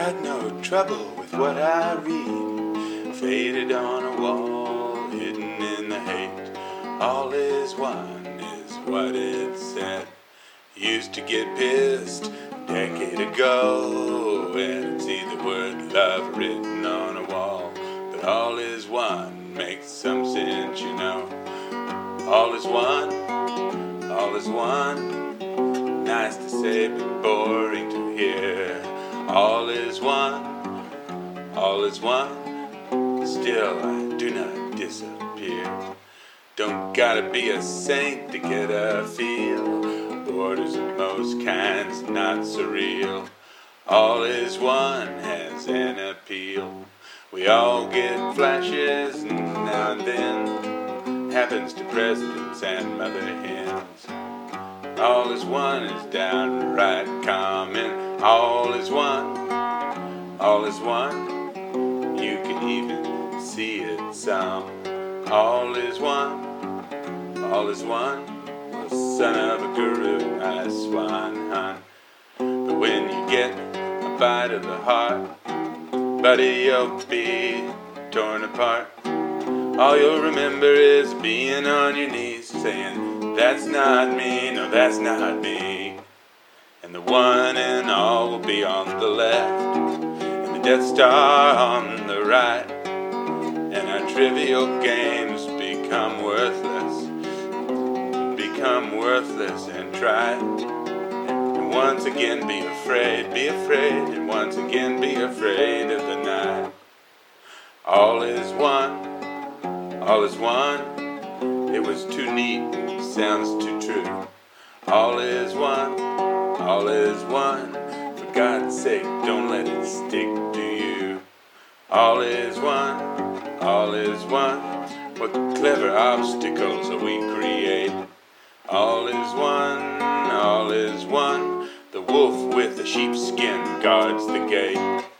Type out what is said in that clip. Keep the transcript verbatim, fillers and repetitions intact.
got no trouble with what I read. Faded on a wall, hidden in the hate. All is one is what it said. Used to get pissed a decade ago and see the word love written on a wall. But all is one makes some sense, you know. All is one, all is one. Nice to say, but boring to hear. All is one, all is one. Still I do not disappear. Don't gotta be a saint to get a feel. Borders of most kinds not surreal. All is one has an appeal. We all get flashes now and then. Happens to presidents and mother hens. All is one is downright common. All is one, all is one. You can even see it some. All is one, all is one. Well, son of a guru, I swan hunt. But when you get a bite of the heart, buddy, you'll be torn apart. All you'll remember is being on your knees, saying, that's not me, no, that's not me. And the one and all will be on the left, and the Death Star on the right. And our trivial games become worthless, become worthless and try. And once again be afraid, be afraid, and once again be afraid of the night. All is one. All is one, it was too neat, sounds too true. All is one, all is one, for God's sake, don't let it stick to you. All is one, all is one, what clever obstacles we create. All is one, all is one, the wolf with the sheepskin guards the gate.